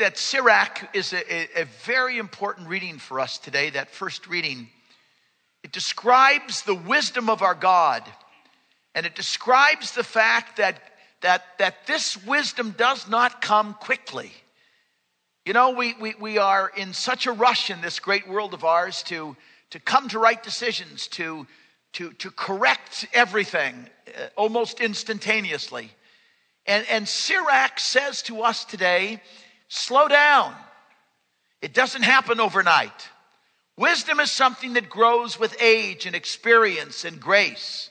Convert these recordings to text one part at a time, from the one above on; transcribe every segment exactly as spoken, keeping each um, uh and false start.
that Sirach is a, a very important reading for us today, that first reading. It describes the wisdom of our God, and it describes the fact that, that, that this wisdom does not come quickly. You know, we, we, we are in such a rush in this great world of ours to, to come to right decisions, to, to, to correct everything uh, almost instantaneously. And, and Sirach says to us today, slow down. It doesn't happen overnight. Wisdom is something that grows with age and experience and grace.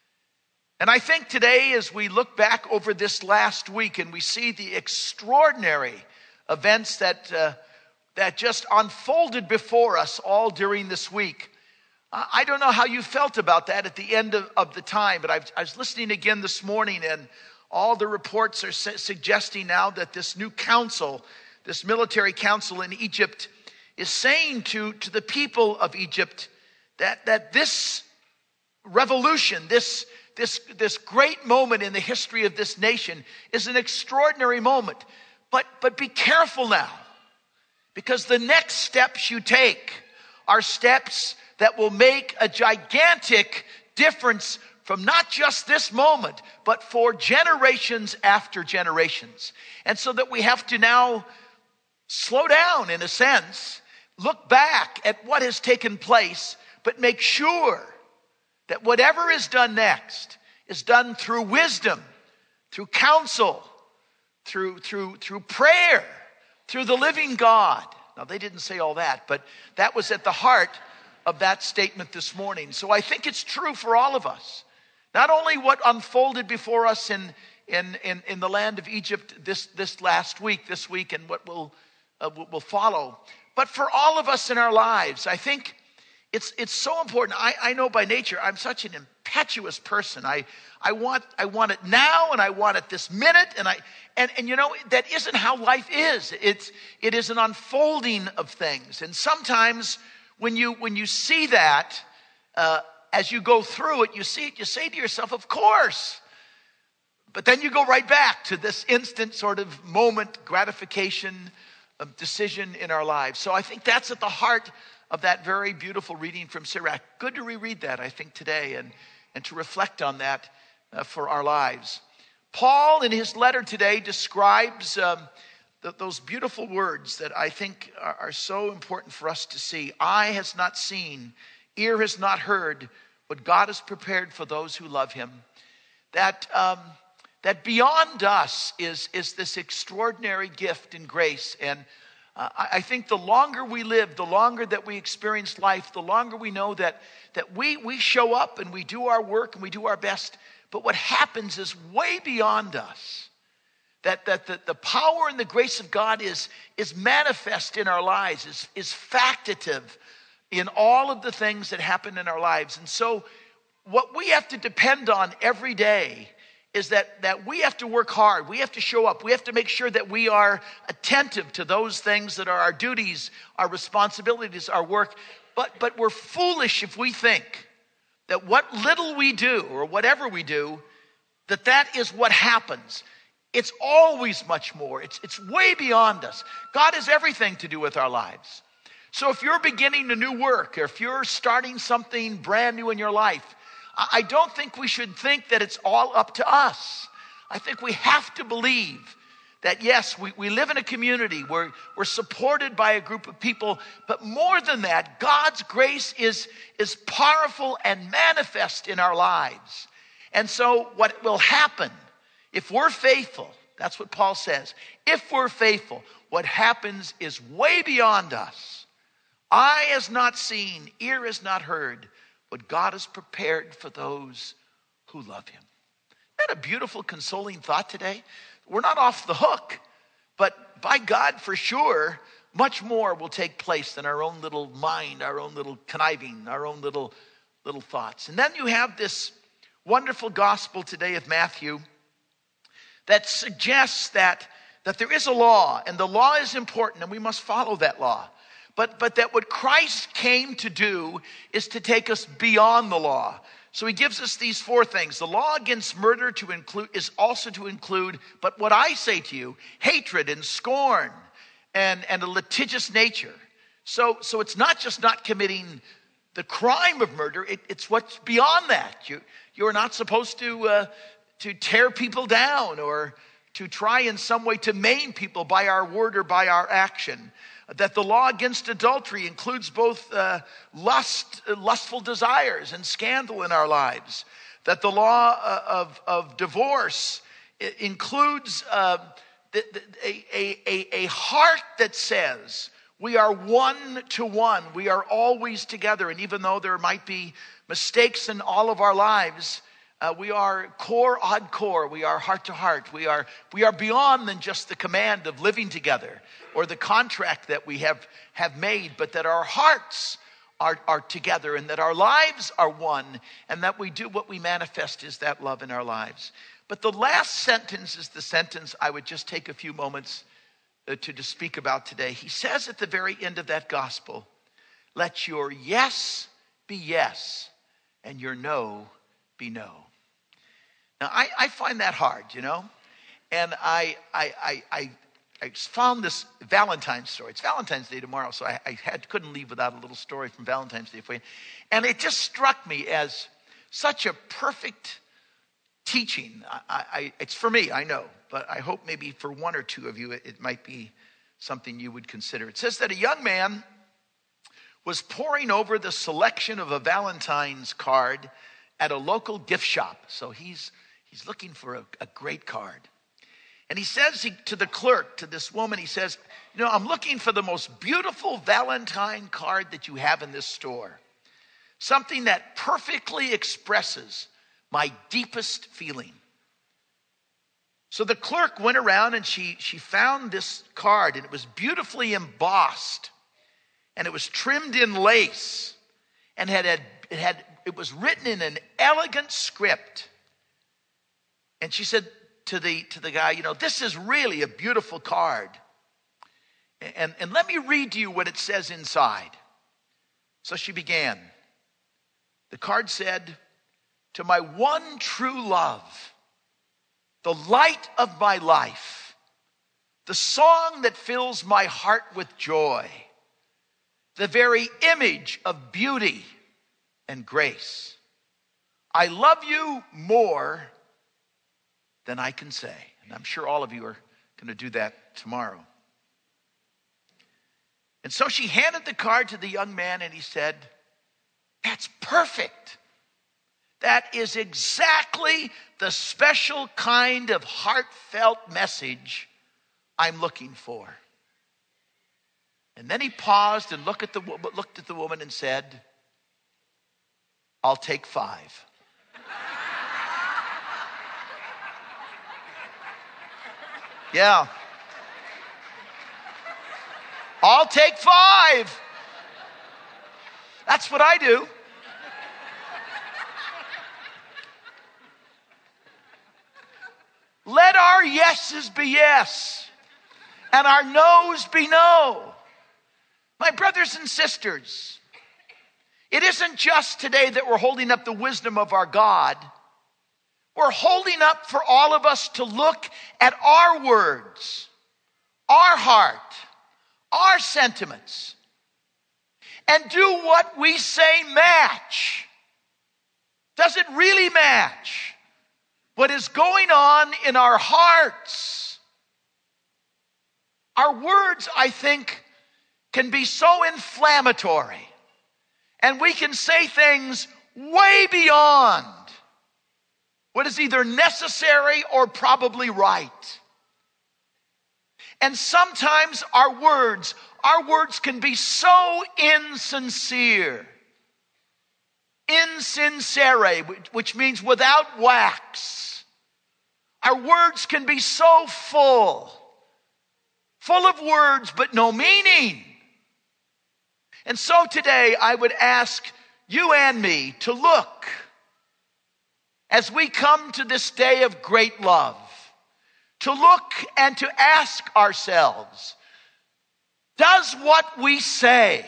And I think today, as we look back over this last week and we see the extraordinary events that uh, that just unfolded before us all during this week, uh, I don't know how you felt about that at the end of, of the time, but I've, I was listening again this morning, and all the reports are su- suggesting now that this new council, this military council in Egypt, is saying to, to the people of Egypt that, that this revolution, this, this, this great moment in the history of this nation is an extraordinary moment. But, but be careful now, because the next steps you take are steps that will make a gigantic difference from not just this moment, but for generations after generations. And so that we have to now slow down in a sense, look back at what has taken place, but make sure that whatever is done next is done through wisdom, through counsel, through, through, through prayer, through the living God. Now, they didn't say all that, but that was at the heart of that statement this morning. So I think it's true for all of us. Not only what unfolded before us in, in, in, in the land of Egypt this, this last week, this week, and what will, uh, will follow, but for all of us in our lives. I think it's it's so important. I, I know by nature I'm such an impetuous person. I I want I want it now, and I want it this minute, and I and, and you know, that isn't how life is. It's it is an unfolding of things. And sometimes when you when you see that, uh, as you go through it, you see it, you say to yourself, of course. But then you go right back to this instant sort of moment gratification of decision in our lives. So I think that's at the heart of that very beautiful reading from Sirach. Good to reread that, I think, today, and, and to reflect on that uh, for our lives. Paul, in his letter today, describes um, th- those beautiful words that I think are, are so important for us to see. Eye has not seen, ear has not heard what God has prepared for those who love him. That um, that beyond us is, is this extraordinary gift and grace. And uh, I, I think the longer we live, the longer that we experience life, the longer we know that, that we, we show up and we do our work and we do our best. But what happens is way beyond us. That, that the, the power and the grace of God is, is manifest in our lives, is, is factative in all of the things that happen in our lives. And so what we have to depend on every day is that, that we have to work hard. We have to show up. We have to make sure that we are attentive to those things that are our duties, our responsibilities, our work. But, but we're foolish if we think that what little we do or whatever we do, that that is what happens. It's always much more. It's, it's way beyond us. God has everything to do with our lives. So if you're beginning a new work, or if you're starting something brand new in your life, I don't think we should think that it's all up to us. I think we have to believe that, yes, we, we live in a community where we're supported by a group of people, but more than that, God's grace is, is powerful and manifest in our lives. And so what will happen, if we're faithful, that's what Paul says, if we're faithful, what happens is way beyond us. Eye has not seen, ear has not heard what God has prepared for those who love him. Isn't that a beautiful, consoling thought today? We're not off the hook, but by God, for sure, much more will take place than our own little mind, our own little conniving, our own little, little thoughts. And then you have this wonderful gospel today of Matthew that suggests that, that there is a law, and the law is important, and we must follow that law. But, but that what Christ came to do is to take us beyond the law. So he gives us these four things. The law against murder to include is also to include, but what I say to you, hatred and scorn and, and a litigious nature. So, so it's not just not committing the crime of murder, it, it's what's beyond that. You, you're not supposed to, uh, to tear people down or to try in some way to maim people by our word or by our action. That the law against adultery includes both uh, lust, uh, lustful desires and scandal in our lives. That the law uh, of, of divorce includes uh, the, the, a, a, a heart that says, we are one to one. We are always together. And even though there might be mistakes in all of our lives, uh, we are core ad core. We are heart to heart. We are, we are beyond than just the command of living together or the contract that we have, have made, but that our hearts are, are together and that our lives are one and that we do what we manifest is that love in our lives. But the last sentence is the sentence I would just take a few moments to, to speak about today. He says at the very end of that gospel, let your yes be yes and your no be no. Now, I, I find that hard, you know, and I, I, I, I, I found this Valentine's story. It's Valentine's Day tomorrow, so I, I had, couldn't leave without a little story from Valentine's Day for you. And it just struck me as such a perfect teaching. I, I, it's for me, I know, but I hope maybe for one or two of you, it, it might be something you would consider. It says that a young man was poring over the selection of a Valentine's card at a local gift shop. So he's he's looking for a, a great card. And he says he, to the clerk, to this woman, he says, you know, I'm looking for the most beautiful Valentine card that you have in this store. Something that perfectly expresses my deepest feeling. So the clerk went around and she, she found this card, and it was beautifully embossed, and it was trimmed in lace, and had, had, it, had, it was written in an elegant script. And she said to the, to the guy, you know, this is really a beautiful card. And, and let me read to you what it says inside. So she began. The card said, to my one true love, the light of my life, the song that fills my heart with joy, the very image of beauty and grace. I love you more than I can say. And I'm sure all of you are going to do that tomorrow. And so she handed the card to the young man, and he said, that's perfect. That is exactly the special kind of heartfelt message I'm looking for. And then he paused and looked at the, looked at the woman and said, I'll take five. Yeah. I'll take five. That's what I do. Let our yeses be yes and our no's be no. My brothers and sisters, it isn't just today that we're holding up the wisdom of our God. We're holding up for all of us to look at our words, our heart, our sentiments, and do what we say match. Does it really match what is going on in our hearts? Our words, I think, can be so inflammatory, and we can say things way beyond what is either necessary or probably right. And sometimes our words, our words can be so insincere. Insincere, which means without wax. Our words can be so full. Full of words, but no meaning. And so today I would ask you and me to look as we come to this day of great love, to look and to ask ourselves, does what we say,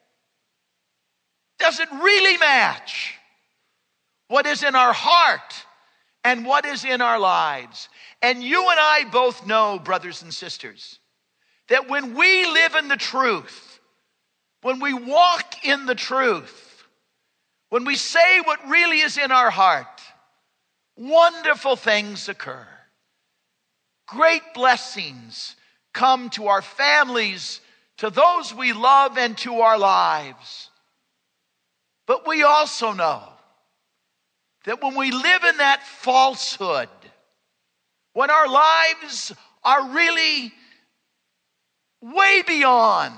does it really match what is in our heart and what is in our lives? And you and I both know, brothers and sisters, that when we live in the truth, when we walk in the truth, when we say what really is in our heart, wonderful things occur. Great blessings come to our families, to those we love, and to our lives. But we also know that when we live in that falsehood, when our lives are really way beyond,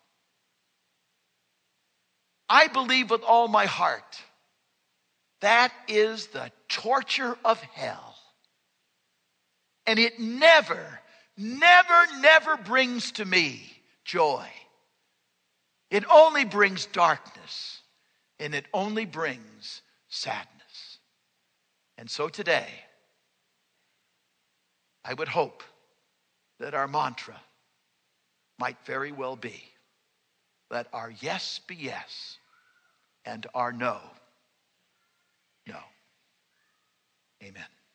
I believe with all my heart, that is the torture of hell. And it never, never, never brings to me joy. It only brings darkness, and it only brings sadness. And so today, I would hope that our mantra might very well be, let our yes be yes, and our no, no. Amen.